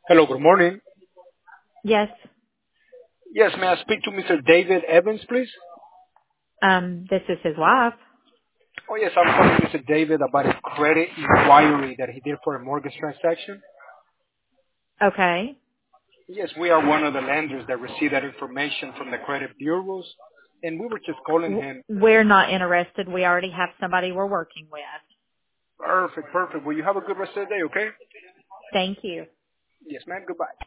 Hello, good morning. Yes. Yes, may I speak to Mr. David Evans, please? This is his wife. Oh, yes, I'm calling Mr. David about a credit inquiry that he did for a mortgage transaction. Okay. Yes, we are one of the lenders that received that information from the credit bureaus, and we were just calling him. We're not interested. We already have somebody we're working with. Perfect, perfect. Well, you have a good rest of the day, okay? Thank you. Yes, ma'am. Goodbye.